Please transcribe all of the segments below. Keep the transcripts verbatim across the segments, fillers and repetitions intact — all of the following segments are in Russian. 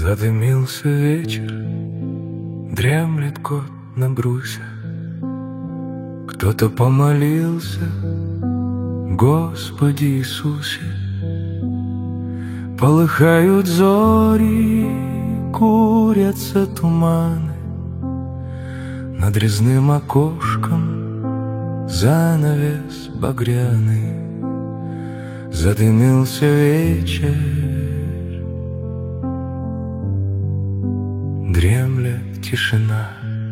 Задымился вечер, дремлет кот на брусе. Кто-то помолился: Господи Иисусе. Полыхают зори, курятся туманы, над резным окошком занавес багряный. Задымился вечер, дремлет тишина.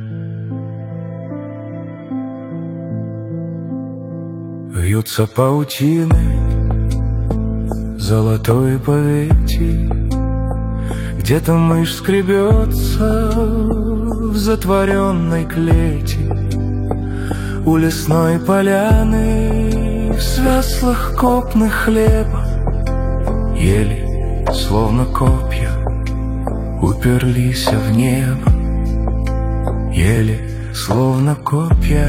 Вьются паутины золотой повети, где-то мышь скребется в затворенной клети. У лесной поляны в свяслых копнах хлеба ели, словно копья, уперлись в небо. Ели, словно копья.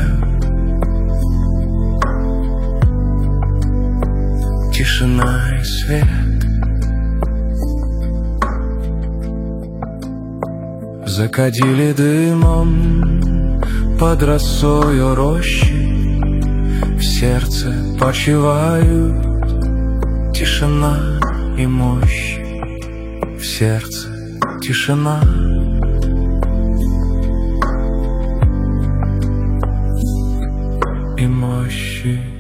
Тишина и свет. Закадили дымом под росою рощи, в сердце почивают тишина и мощь. В сердце тишина и мощи.